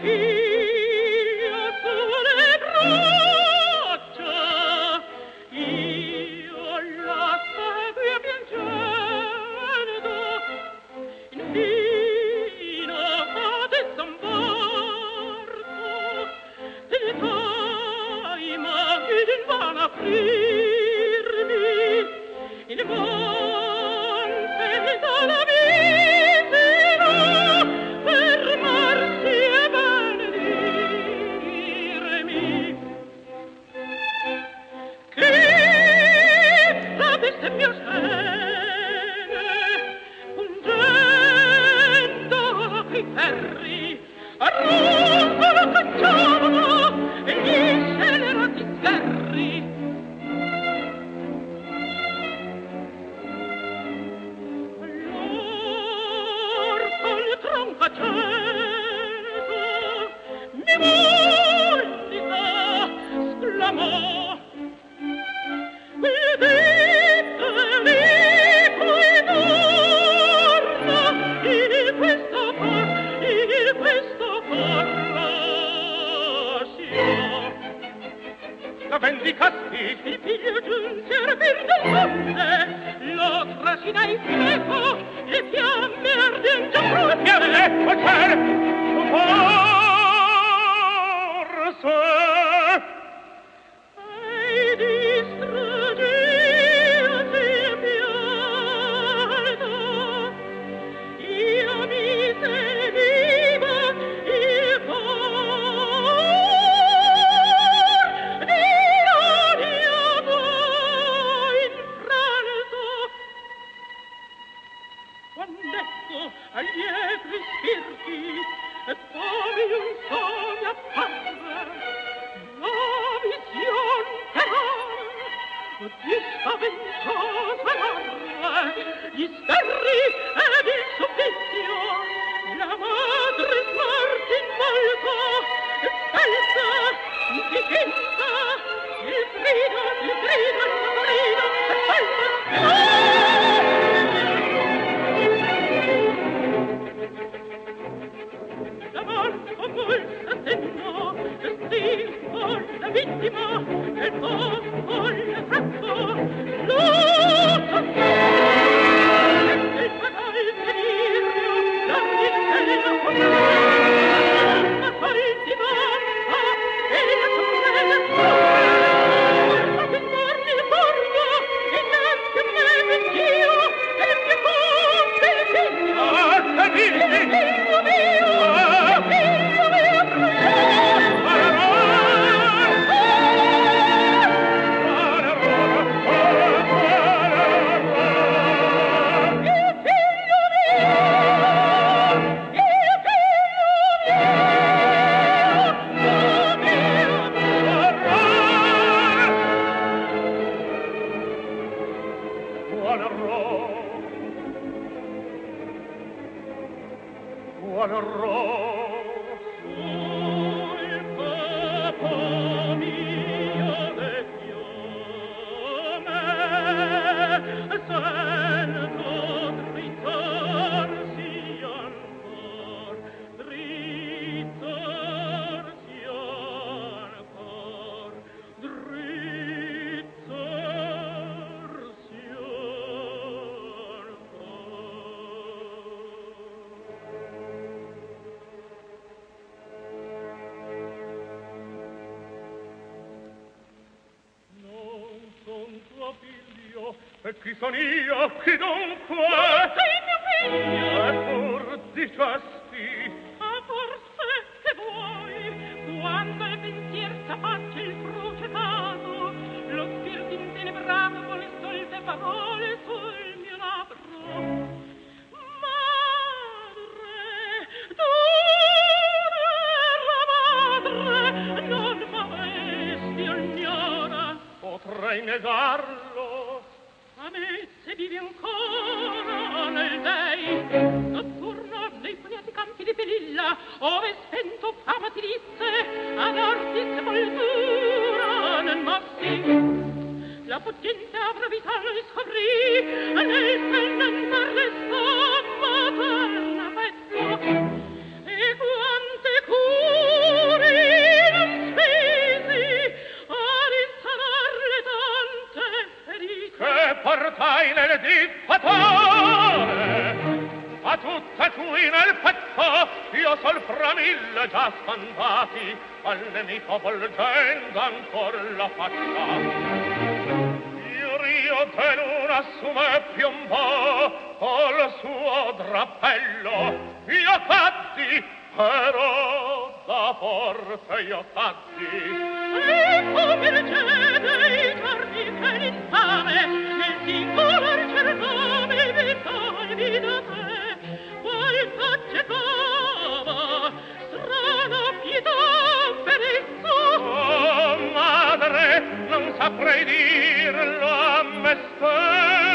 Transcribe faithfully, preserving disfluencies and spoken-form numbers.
E chi son io, chi dunque? Sei mio figlio! E pur dicesti? Ah, forse, se vuoi, quando il pensier s'affaccia il crucetato, lo spirito intenebrato con le solte parole sul mio labbro. Madre, tu, madre, non m'avresti ognora. Potrei negarlo. A me se vivi ancora nel dei notturno nei pugnati campi di Pelilla, ove spento fama ti disse ad orti e sepoltura nel massi la potente avrà vital scoprì nel fermentar l'esto materna petto e quante cure il petto, io sol fra mille già spantati, al nemico volgendo ancor la faccia. Il rio de luna su me piombò, col suo drappello, io caddi, però da forza io caddi. Ecco piacere i giorni che l'infame nel singolar cername mi togli da te. Qual faccetava strana pietà per esso. Oh, madre, non saprei dirlo a me stesso.